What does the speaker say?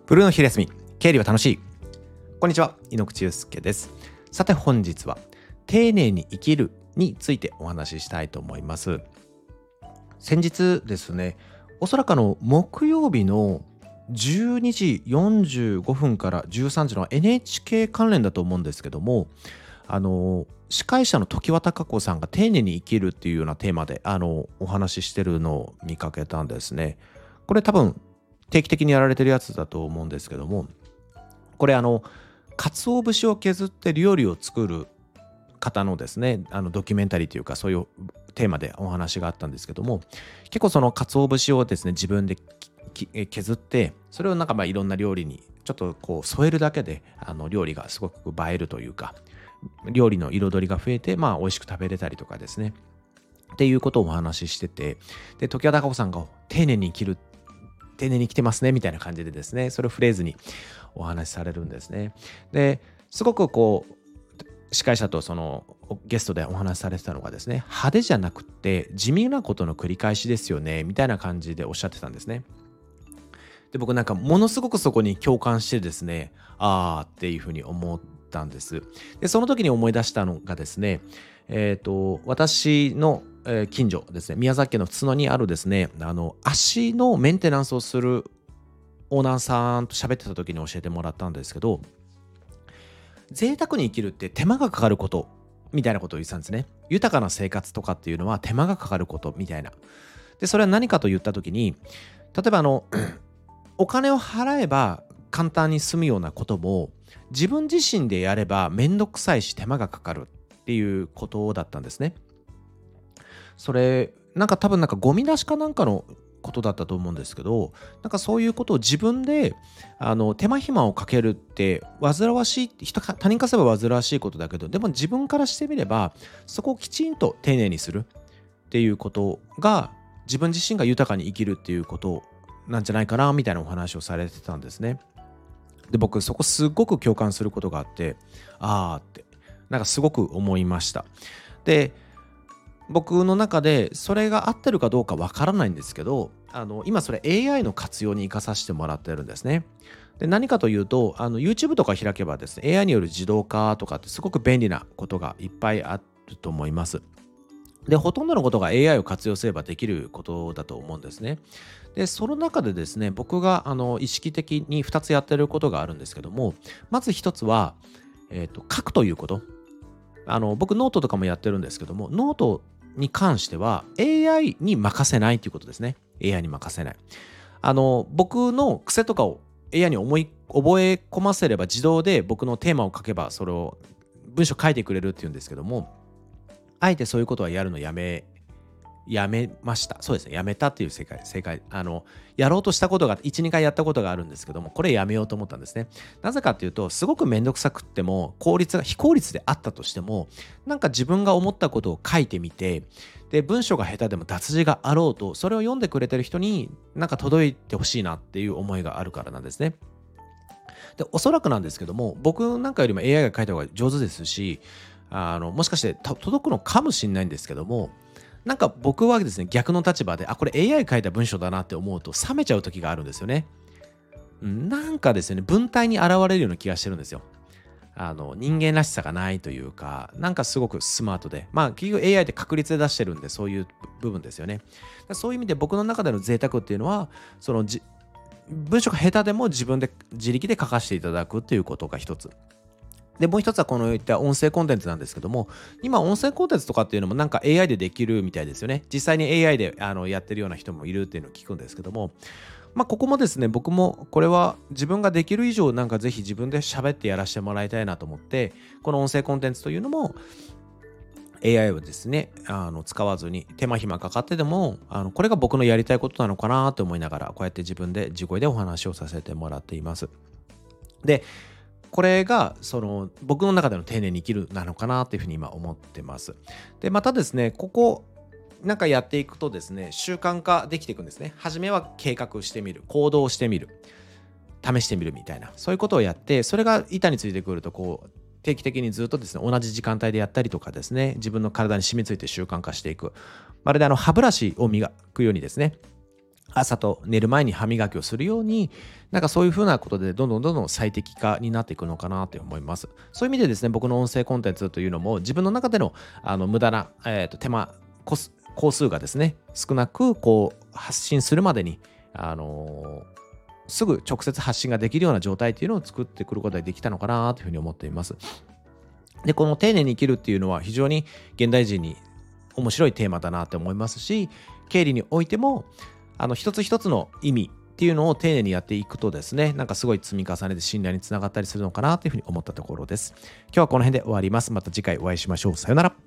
ブルーの昼休み、経理は楽しい。こんにちは、井ノ口祐介です。さて本日は丁寧に生きるについてお話ししたいと思います。先日ですね、おそらく木曜日の12時45分から13時の NHK 関連だと思うんですけども、司会者の常盤貴子さんが丁寧に生きるっていうようなテーマでお話ししてるのを見かけたんですね。これ多分定期的にやられてるやつだと思うんですけども、これ鰹節を削って料理を作る方のですね、ドキュメンタリーというかそういうテーマでお話があったんですけども、結構その鰹節をですね自分で削って、それをいろんな料理にちょっとこう添えるだけで料理がすごく映えるというか、料理の彩りが増えて美味しく食べれたりとかですねっていうことをお話ししてて、で常盤貴子さんが丁寧に生きる、丁寧に生きてますねみたいな感じでですね、それをフレーズにお話しされるんですね。ですごくこう司会者とそのゲストでお話しされてたのがですね、派手じゃなくて地味なことの繰り返しですよねみたいな感じでおっしゃってたんですね。で僕ものすごくそこに共感してですね、あーっていうふうに思ったんです。でその時に思い出したのがですね、私の近所ですね、宮崎県の津にあるですね、足のメンテナンスをするオーナーさんと喋ってた時に教えてもらったんですけど、贅沢に生きるって手間がかかることみたいなことを言ってたんですね。豊かな生活とかっていうのは手間がかかることみたいな。でそれは何かと言った時に、例えばお金を払えば簡単に済むようなことも、自分自身でやればめんどくさいし手間がかかるっていうことだったんですね。それ多分ゴミ出しかなんかのことだったと思うんですけど、そういうことを自分で手間暇をかけるって煩わしい、他人からすれば煩わしいことだけど、でも自分からしてみればそこをきちんと丁寧にするっていうことが、自分自身が豊かに生きるっていうことなんじゃないかなみたいなお話をされてたんですね。で僕そこすごく共感することがあって、あーってすごく思いました。で僕の中でそれが合ってるかどうかわからないんですけど、今それ AI の活用に生かさせてもらってるんですね。で何かというとYouTube とか開けばですね、 AI による自動化とかってすごく便利なことがいっぱいあると思います。でほとんどのことが AI を活用すればできることだと思うんですね。でその中でですね、僕が意識的に2つやってることがあるんですけども、まず1つは、書くということ。僕ノートとかもやってるんですけども、ノートに関しては AI に任せないということですね。 AI に任せない。僕の癖とかを AI に覚え込ませれば、自動で僕のテーマを書けばそれを文章書いてくれるっていうんですけども、あえてそういうことはやるのやめました。そうですね。やめたっていう正解。やろうとしたことが、1、2回やったことがあるんですけども、これやめようと思ったんですね。なぜかっていうと、すごくめんどくさくっても、非効率であったとしても、自分が思ったことを書いてみて、で、文章が下手でも脱字があろうと、それを読んでくれてる人に届いてほしいなっていう思いがあるからなんですね。で、おそらくなんですけども、僕なんかよりも AI が書いた方が上手ですし、もしかして届くのかもしれないんですけども、僕はですね、逆の立場で、これ AI 書いた文章だなって思うと冷めちゃう時があるんですよね。ですね、文体に現れるような気がしてるんですよ。人間らしさがないというか、すごくスマートで、結局 AI で確率で出してるんで、そういう部分ですよね。そういう意味で僕の中での贅沢っていうのは、文章が下手でも自力で書かせていただくっていうことが一つ。で、もう一つはこのいった音声コンテンツなんですけども、今音声コンテンツとかっていうのもAI でできるみたいですよね。実際に AI でやってるような人もいるっていうのを聞くんですけども、ここもですね、僕もこれは自分ができる以上ぜひ自分で喋ってやらせてもらいたいなと思って、この音声コンテンツというのも AI をですね、使わずに手間暇かかってでも、これが僕のやりたいことなのかなと思いながら、こうやって自声でお話をさせてもらっています。で、これが僕の中での丁寧に生きるなのかなというふうに今思ってます。で、またですね、ここやっていくとですね、習慣化できていくんですね。初めは計画してみる、行動してみる、試してみるみたいな、そういうことをやって、それが板についてくると定期的にずっとですね、同じ時間帯でやったりとかですね、自分の体に染みついて習慣化していく。まるで歯ブラシを磨くようにですね、 朝と寝る前に歯磨きをするように、なんかそういうふうなことでどんどん最適化になっていくのかなと思います。そういう意味でですね、僕の音声コンテンツというのも自分の中での無駄な、手間工数がですね少なく発信するまでにすぐ直接発信ができるような状態というのを作ってくることができたのかなというふうに思っています。で、この丁寧に生きるっていうのは非常に現代人に面白いテーマだなと思いますし、経理においても一つ一つの意味っていうのを丁寧にやっていくとですね、なんかすごい積み重ねで信頼につながったりするのかなというふうに思ったところです。今日はこの辺で終わります。また次回お会いしましょう。さよなら。